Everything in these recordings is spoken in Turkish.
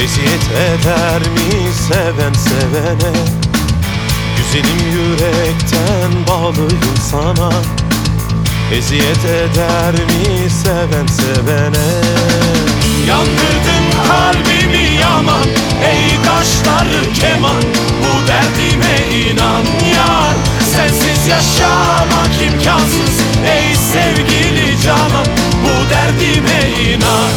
Eziyet eder mi seven sevene? Güzelim yürekten bağlıyım sana. Eziyet eder mi seven sevene? Yandırdın kalbimi yaman, ey kaşları keman. Bu derdime inan yar, sensiz yaşamak imkansız. Ey sevgili canan, bu derdime inan.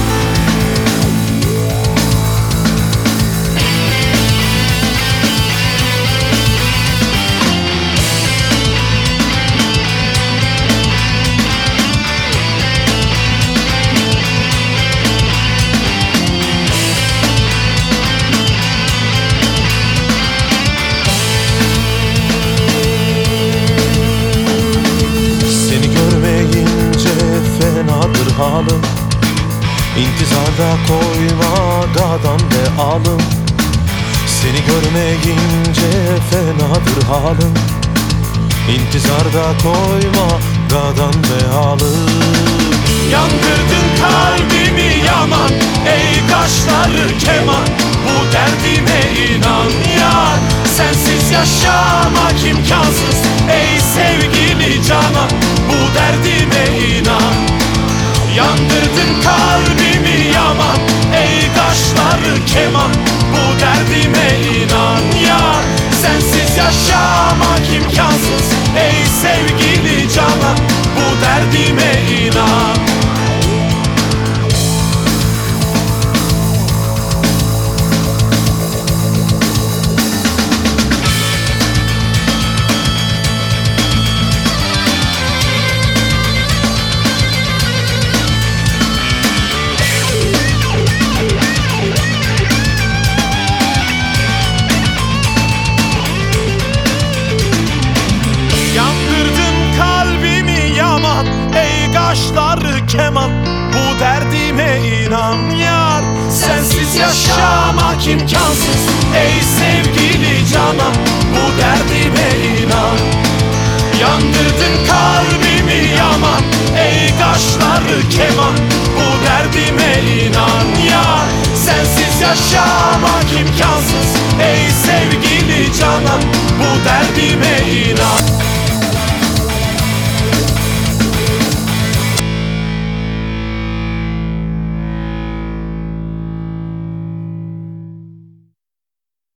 Fenadır halım, İntizarda koyma gadan ve alım. Seni görmeyince fenadır halım, İntizarda koyma gadan ve alım. Yandırdın kalbimi yaman, ey kaşları keman. Bu derdime inan yar, sensiz yaşamak imkansız. Ey sevgili canan, bu derdime inan. Yandırdın kalbimi yaman, ey kaşları keman. Bu derdime inan yar, sensiz yaşamak imkansız. Ey sevgili canan, bu derdime inan. Kaşları keman, bu derdime inan yar, sensiz yaşamak imkansız. Ey sevgili canan, bu derdime inan. Yandırdın kalbimi yaman, ey kaşları keman. Bu derdime inan yar, sensiz yaşamak imkansız. Ey sevgili canan, bu derdime inan.